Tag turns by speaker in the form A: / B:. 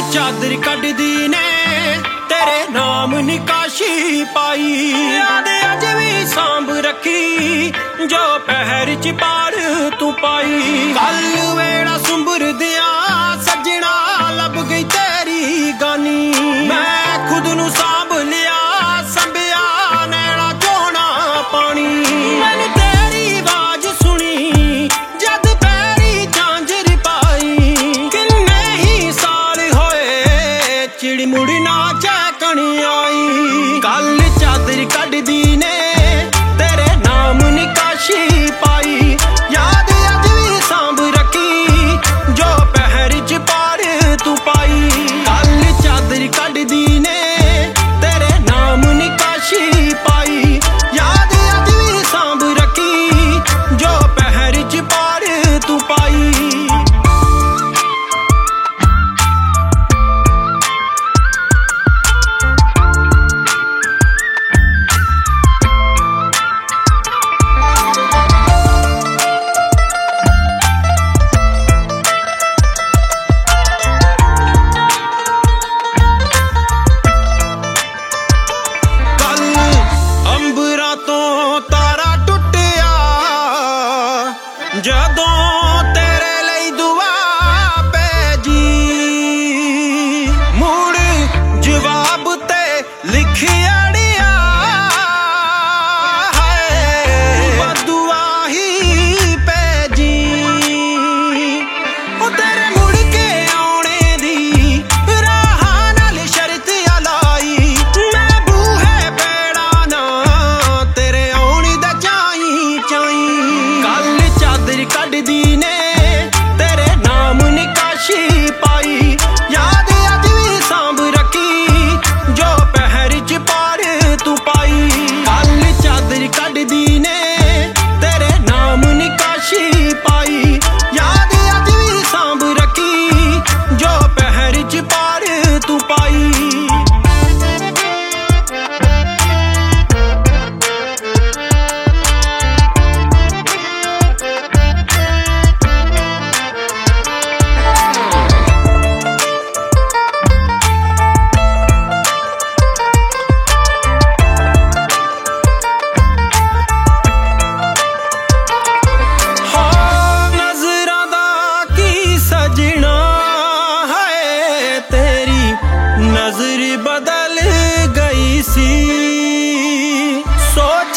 A: ਚਾਦਰ ਕੱਢਦੀ ਨੇ ਤੇਰੇ ਨਾਮ ਨਿਕਾਸ਼ੀ ਪਾਈ। ਯਾਦ ਅੱਜ ਵੀ ਸਾਂਭ ਰੱਖੀ ਜੋ ਪਹਿਰ ਚ ਪਾੜ ਤੂੰ ਪਾਈ। ਕੱਲ ਵੇੜਾ ਸੁੰਬਰ ਦਿਆਂ ਸੱਜਣਾ ਲੱਭ ਗਈ ਤੇਰੀ ਗਾਨੀ। ਮੈਂ ਖੁਦ ਨੂੰ ਸਾਂਭ ਲਿਆ ਸੰਭਿਆ ਨੈਣਾ ਚੋਣਾ ਪਾਣੀ। ਮੈਨੂੰ ਤੇਰੀ ਆਵਾਜ਼ ਸੁਣੀ ਜਦ ਪੈਰੀ ਝਾਂਜਰ ਪਾਈ। ਕਿੰਨੇ ਹੀ ਸਾਲ ਹੋਏ ਚਿੜੀ ਮੁੜੀ ਨਾ ਝਾਕਣ ਆਈ। ਕੱਲ ਚਾਦਰ ਕੱਢਦੀ ਨੇ ਤੇਰੇ ਨਾਮ ਨਿਕਾਸ਼ੀ ਪਾਈ। ਯਾਦ ਅੱਜ ਵੀ ਸਾਂਭ ਰੱਖੀ ਜੋ ਪਹਿਰ ਚ ਪਾੜ ਤੂੰ ਪਾਈ। ਕੱਲ ਚਾਦਰ ਕੱਢਦੀ ਨੇ ਤੇਰੇ ਨਾਮ ਨਿਕਾਸ਼ੀ ਪਾਈ। ਯਾਦ ਅੱਜ ਵੀ ਸਾਂਭ ਰੱਖੀ ਜੋ ਪਹਿਰ ਚ ਪਾੜ ਤੂੰ ਪਾਈ। ਜਦੋਂ ਤੇਰੇ ਲਈ ਦੁਆ ਪੈ ਜੀ ਮੁੜ ਜਵਾਬ ਤੇ ਲਿਖਿਆੜਿਆ ਹੈ ਬਦੁਆ ਹੀ ਪੈ ਜੀ। ਉਹ ਤੇਰੇ ਮੁੜ ਕੇ ਆਉਣੇ ਦੀ ਰਾਹਾਂ ਨਾਲ ਸ਼ਰਤ ਲਾਈ। ਮੈਂ ਬੂਹੇ ਬੇੜਾ ਨਾ ਤੇਰੇ ਆਉਣ ਦਾ ਚਾਈ ਚਾਈ। ਕੱਲ ਚਾਦਰ ਕੱਢਦੀ ਨੇ ਤੇਰੇ ਨਾਮ ਨਿਕਾਸ਼ੀ ਪਾਈ। ਯਾਦ ਅੱਜ ਵੀ ਸਾਂਭ ਰੱਖੀ ਜੋ ਪਹਿਰ ਚ ਪਾੜ ਤੂੰ ਪਾਈ। ਕੱਲ ਚਾਦਰ ਕੱਢਦੀ ਨੇ ਤੇਰੇ ਨਾਮ ਨਿਕਾਸ਼ੀ ਪਾਈ। ਯਾਦ ਅੱਜ ਵੀ ਸਾਂਭ ਰੱਖੀ ਜੋ ਪਹਿਰ ਚ ਪਾੜ ਤੂੰ ਪਾਈ। नजर बदल गई सी सोच